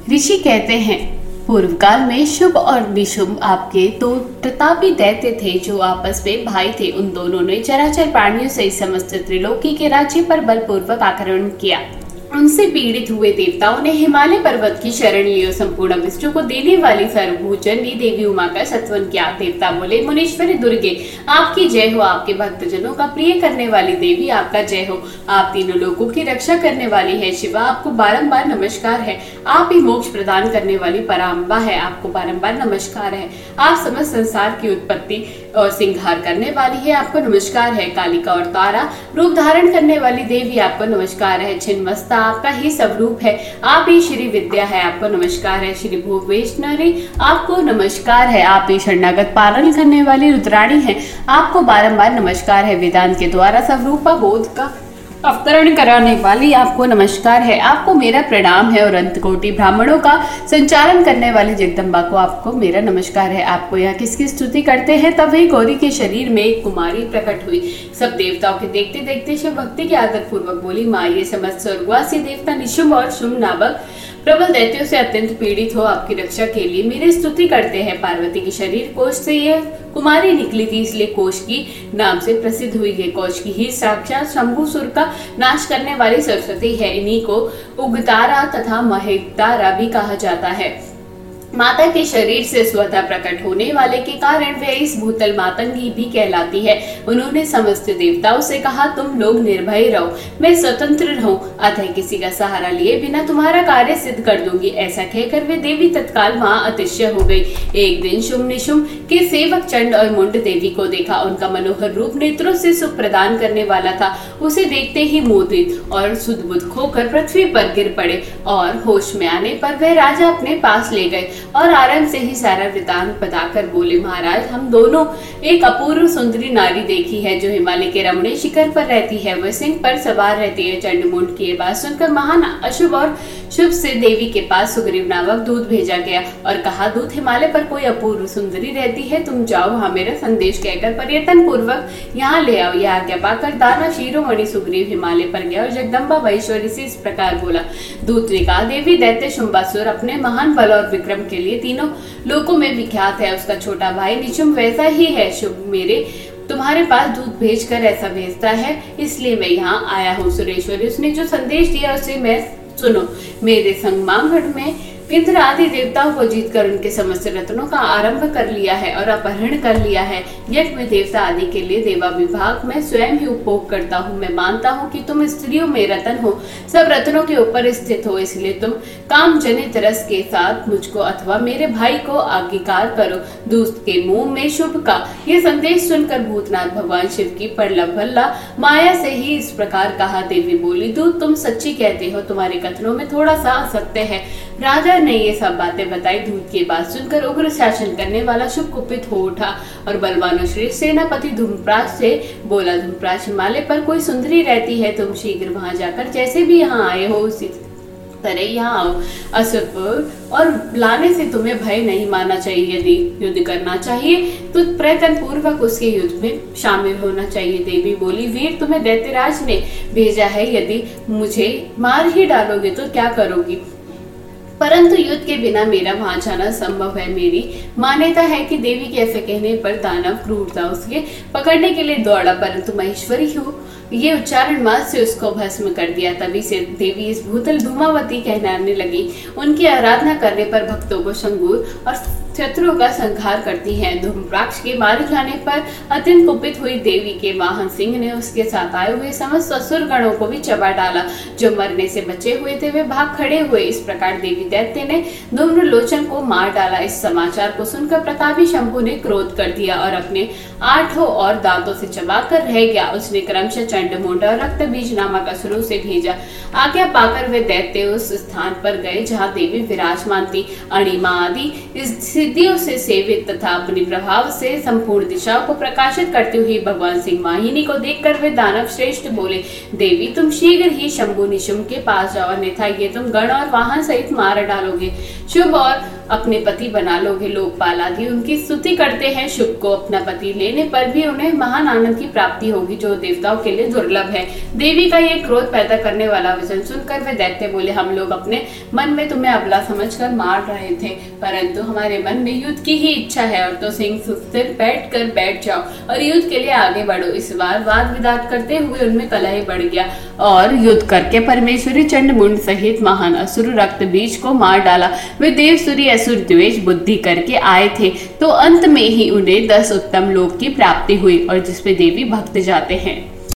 ऋषि कहते हैं, पूर्व काल में शुभ और निशुंभ आपके दो प्रतापी दैत्य थे जो आपस में भाई थे। उन दोनों ने चराचर प्राणियों से समस्त त्रिलोकी के राज्य पर बलपूर्वक आक्रमण किया। उनसे पीड़ित हुए देवताओं ने हिमालय पर्वत की शरण ली और संपूर्ण विष्णु को देने वाली सर्वभूजनी देवी उमा का सत्वन किया। देवता बोले, मुनीश्वरी दुर्गे आपकी जय हो। आपके भक्तजनों का प्रिय करने वाली देवी आपका जय हो। आप तीनों लोगों की रक्षा करने वाली है शिवा, आपको बारंबार नमस्कार है। आप ही मोक्ष प्रदान करने वाली पराम्बा है, आपको बारंबार नमस्कार है। आप समस्त संसार की उत्पत्ति और सिंहार करने वाली है, आपको नमस्कार है। कालिका और तारा रूप धारण करने वाली देवी आपको नमस्कार है। छिन्नमस्ता आपका ही स्वरूप है, आप ही श्री विद्या है, आपको नमस्कार है। श्री भुवनेश्वरी आपको नमस्कार है। आप ही शरणागत पालन करने वाली रुद्राणी है, आपको बारंबार नमस्कार है। वेदांत के द्वारा स्वरूपा बोध का अवतरण कराने वाली आपको नमस्कार है। आपको मेरा प्रणाम है। और अंत कोटि ब्राह्मणों का संचालन करने वाली जगदम्बा को आपको मेरा नमस्कार है। आपको यहाँ किसकी स्तुति करते हैं? तब वही गौरी के शरीर में एक कुमारी प्रकट हुई। सब देवताओं के देखते देखते शिव भक्ति के आदर पूर्वक बोली, माँ ये समस्त स्वर्गवासी देवता निशुंभ और शुंभ नामक प्रबल दैत्यों से अत्यंत पीड़ित हो आपकी रक्षा के लिए मेरी स्तुति करते हैं। पार्वती के शरीर कोश से यह कुमारी निकली थी, इसलिए कोश की नाम से प्रसिद्ध हुई है। कोश की ही साक्षात शंभुसुर का नाश करने वाली सरस्वती है। इन्हीं को उग्रतारा तथा महेतारा भी कहा जाता है। माता के शरीर से स्वतः प्रकट होने वाले के कारण वे इस भूतल मातंगी भी कहलाती है। उन्होंने समस्त देवताओं से कहा, तुम लोग निर्भय रहो, मैं स्वतंत्र रहूं, अतः किसी का सहारा लिए बिना तुम्हारा कार्य सिद्ध कर दूंगी। ऐसा कहकर वे देवी तत्काल वहां अदृश्य हो गई। एक दिन शुंभ निशुंभ के सेवक चंड और मुंड देवी को देखा। उनका मनोहर रूप नेत्रों से सुख प्रदान करने वाला था। उसे देखते ही मोदित और सुदबुद्ध होकर पृथ्वी पर गिर पड़े और होश में आने पर वह राजा अपने पास ले गए और आरंभ से ही सारा वृतांत बताकर बोले, महाराज हम दोनों एक अपूर्व सुंदरी नारी देखी है जो हिमालय के रमणीय शिखर पर रहती है। वह सिंह पर सवार रहती है। चंडमुंड की ये बात सुनकर महान अशुभ और शुभ से देवी के पास सुग्रीव नामक दूत भेजा गया और कहा, दूत हिमालय पर कोई अपूर्व सुंदरी रहती है, तुम जाओ वहाँ मेरा संदेश कहकर पर्यटन पूर्वक यहाँ ले आओ। यह आज्ञा पाकर दाना शिरोमणि सुग्रीव हिमालय पर गया और जगदम्बा महेश्वरी से इस प्रकार बोला। दूत ने कहा, देवी दैत्य शुंभासुर अपने महान बल और विक्रम के लिए तीनों लोकों में विख्यात है। उसका छोटा भाई निशुंभ वैसा ही है। शुभ मेरे तुम्हारे पास दूध भेजकर ऐसा भेजता है, इसलिए मैं यहाँ आया हूँ। सुरेश्वरी उसने जो संदेश दिया उसे मैं सुनो। मेरे संग मांगढ़ में इंद्र आदि देवताओं को जीतकर उनके समस्त रत्नों का आरंभ कर लिया है और अपहरण कर लिया है। यज्ञ में देवता आदि के लिए देवा विभाग में स्वयं ही उपभोग करता हूँ। मैं मानता हूँ कि तुम स्त्रियों में रतन हो, सब रत्नों के ऊपर स्थित हो, इसलिए तुम काम जनित रस के साथ मुझको अथवा मेरे भाई को आज्ञाकार करो। दूत के मुंह में शुभ का यह संदेश सुनकर भूतनाथ भगवान शिव की प्रलभल्ला माया से ही इस प्रकार कहा। देवी बोली, दूत तुम सच्ची कहते हो, तुम्हारे कथनों में थोड़ा सा असत्य है। राजा ने ये सब बातें बताई। दूत की बात सुनकर उग्र शासन करने वाला शुभ कुपित हो उठा और बलवान श्रेष्ठ सेनापति धूम्रप्राश से बोला, धूम्रप्राश हिमालय पर कोई सुंदरी रहती है, तुम शीघ्र वहां जाकर जैसे भी यहाँ आए हो उसी तरह यहाँ आओ। असुरपुर और लाने से तुम्हें भय नहीं मानना चाहिए। यदि युद्ध करना चाहिए तो प्रयत्न पूर्वक उसके युद्ध में शामिल होना चाहिए। देवी बोली, वीर तुम्हें दैत्यराज ने भेजा है, यदि मुझे मार ही डालोगे तो क्या करोगी? परंतु युद्ध के बिना मेरा वहां जाना संभव है। मेरी मान्यता है कि देवी के ऐसे कहने पर दानव क्रूरता उसके पकड़ने के लिए दौड़ा, परंतु महेश्वरी हो ये उच्चारण मात्र से उसको भस्म कर दिया। तभी से देवी इस भूतल धूमावती कहलाने लगी। उनकी आराधना करने पर भक्तों को संगूर और शत्रुओं का संहार करती है। धूम्रप्राक्ष के मारे जाने पर अत्यंत कुपित हुई देवी के वाहन सिंह ने उसके साथ आए हुए समस्त असुर गणों को भी चबा डाला। जो मरने से बचे हुए थे वे भाग खड़े हुए। इस प्रकार देवी दैत्य ने धूम्रलोचन को मार डाला। इस समाचार को सुनकर प्रतापी शंभु ने क्रोध कर दिया और अपने 8 और दांतों से चबाकर रह गया। उसने क्रमशः चंडमुंड और रक्त बीज नामक असुरों से भेजा। आज्ञा पाकर वे दैत्य उस स्थान पर गए जहाँ देवी विराजमान थी। अणिमा आदि सिद्धियों से सेवित तथा अपने प्रभाव से संपूर्ण दिशाओं को प्रकाशित करती हुई भगवान सिंह वाहिनी को देखकर वे दानव श्रेष्ठ बोले, देवी तुम शीघ्र ही शंभु निशुंभ के पास जाओ, अन्यथा ये तुम गण और वाहन सहित मार डालोगे। शुभ और अपने पति बना लोगे। लोकपाल आदि उनकी स्तुति करते हैं। शुभ को अपना पति लेने पर भी उन्हें महान आनंद की प्राप्ति होगी, जो देवताओं के लिए दुर्लभ है। देवी का ये क्रोध पैदा करने वाला वचन सुनकर वे दैत्य बोले, हम लोग अपने मन में तुम्हें अबला समझकर मार रहे थे, परंतु हमारे मन में युद्ध की ही इच्छा है, और तो सिंह स्थिर बैठ जाओ और युद्ध के लिए आगे बढ़ो। इस बार वाद विवाद करते हुए उनमें कलह बढ़ गया और युद्ध करके परमेश्वरी चंड मुंड सहित महान असुर रक्त बीज को मार डाला। वे देव सूर्य असुर द्वेष बुद्धि करके आए थे, तो अंत में ही उन्हें 10 उत्तम लोक की प्राप्ति हुई, और जिसपे देवी भक्त जाते हैं।